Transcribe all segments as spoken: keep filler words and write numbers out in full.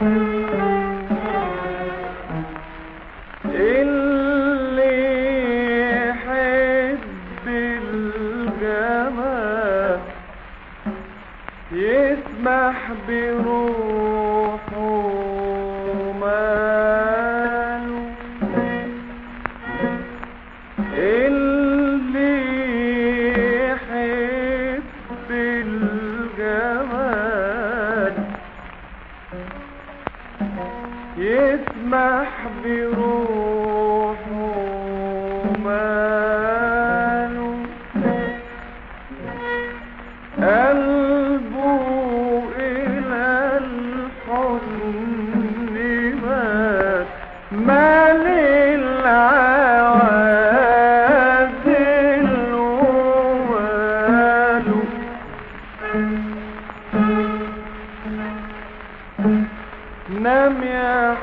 يسمح بروحه ماله، اللي يحب الجمال يسمح بروحه ماله، قلبه إلى الحزن مات، مال العوازل وماله. نام يا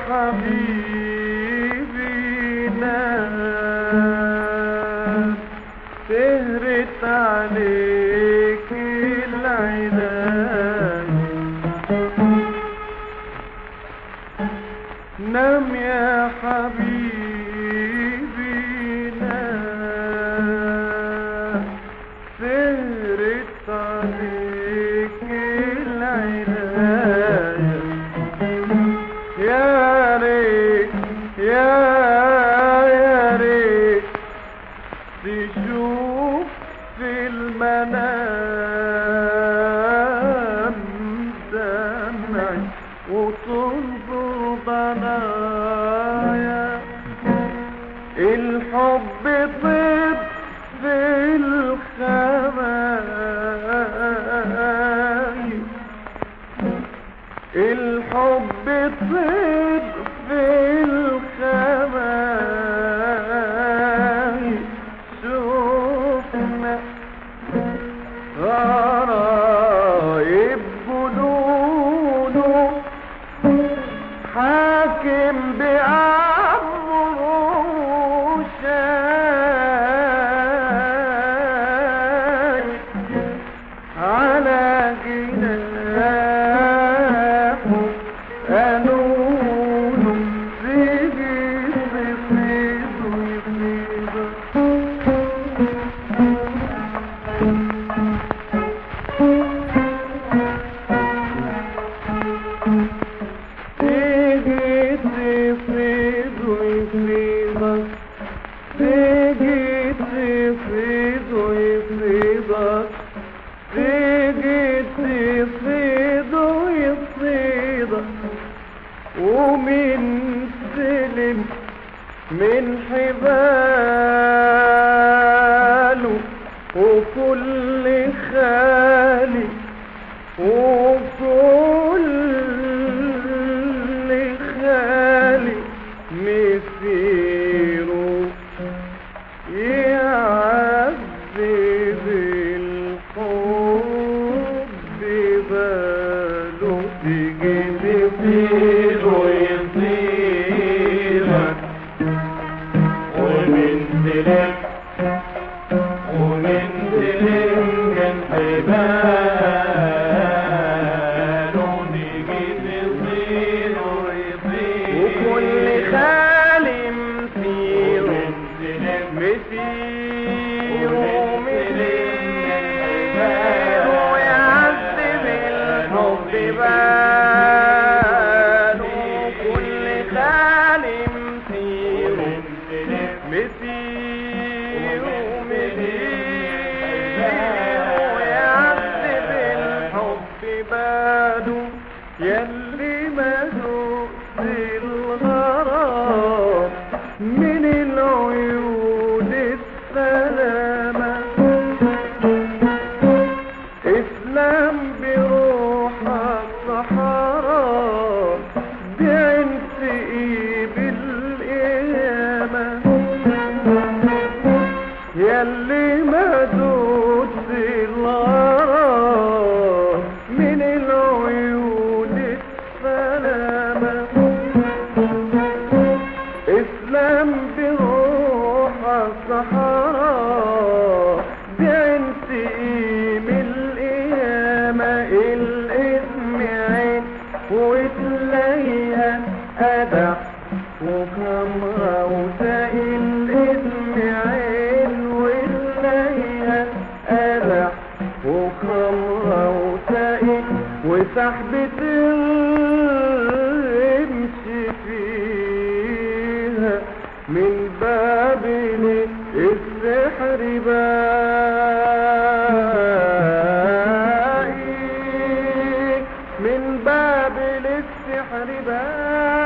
حبيبي نام، سهرت عليك العناية. نام يا حبيبي نام، سهرت عليك العناية. يا ريت يا يا ريت تشوف في المنام دمعي وتنظر ضنايا. الحب طيب في الخبايا، الحب طيب في الخبايا. شوفنا غرايب جنونه حاكم بأمره شايف على جناحه قانونه يجي يفيض ويفيض. تيجي تفيض ويفيضك، تيجي تفيض ويفيضك، تيجي تفيض ويفيضك. ومن سلم من حباله وكل خالي وكل خالي مسيره يعذب الحب باله. تيجي تفيض ويطيرك ومن سلم ومن سلم من حباله نيجي نطير ويطير. وكل خالي مسير مسير ومسير ويعذب الحب باله. كل خالي مسير مسير ويعذب الحب باله. يلي مدوس الغرام من العيون السلامة، اسلام بروحك صحراء بعين سقيب القيامة. يلي مدوس الغرام من العيون السلامة، وتلاقيها قدح وخمرة وسائل اسم عين، وتلاقيها قدح وخمرة وسائل وسحبة تمشي فيها من باب السحر باقي، من باب السحر باقي.